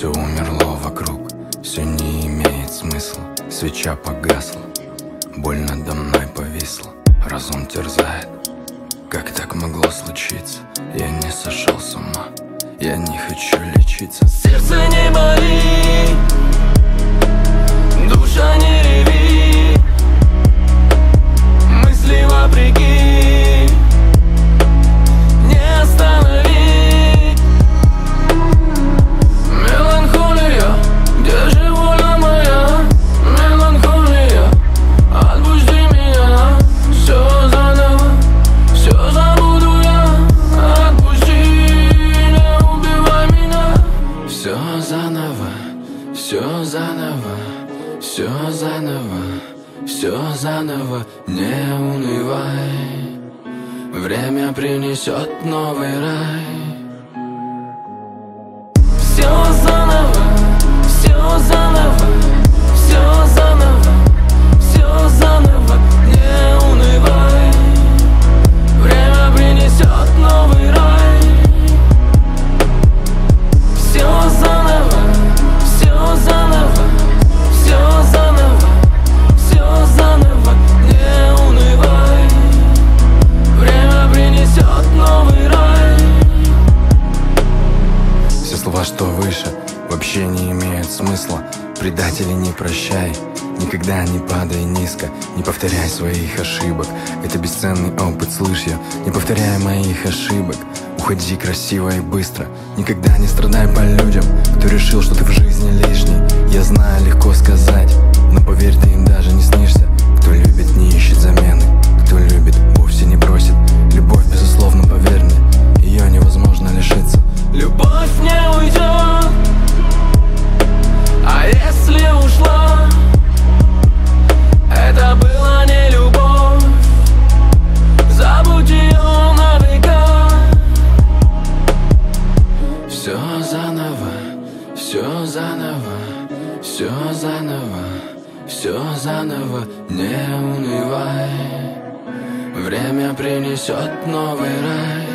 Все умерло вокруг, все не имеет смысла. Свеча погасла, боль надо мной повисла. Разум терзает, как так могло случиться? Я не сошел с ума, я не хочу лечиться. Сердце не болит, душа не реви, мысли вопреки не остановить. Меланхолия, где же воля моя? Меланхолия, отпусти меня. Все заново, все забуду я. Отпусти, не убивай меня. Все заново, все заново, все заново, все заново. Не унывай, время принесет новый рай. Все заново, все заново, все заново, все заново. Не унывай, время принесет новый рай. Все заново, все заново, все заново, все заново. Не унывай, время принесет новый рай. Все слова, что выше, вообще не имеют смысла. Предателей не прощай, никогда не падай низко. Не повторяй своих ошибок, это бесценный опыт, слышь я. Не повторяй моих ошибок, уходи красиво и быстро. Никогда не страдай по людям, кто решил, что ты в жизни лишний. Я знаю, легко сказать, но поверь, ты им даже не снишься. Кто любит, не ищет замены, кто любит, вовсе не бросит. Любовь, безусловно, поверь мне, ее невозможно лишиться. Любовь не уйдет, а если ушла, это была не любовь. Забудь ее на века. Все заново, все заново, все заново, все заново. Не унывай, время принесет новый рай.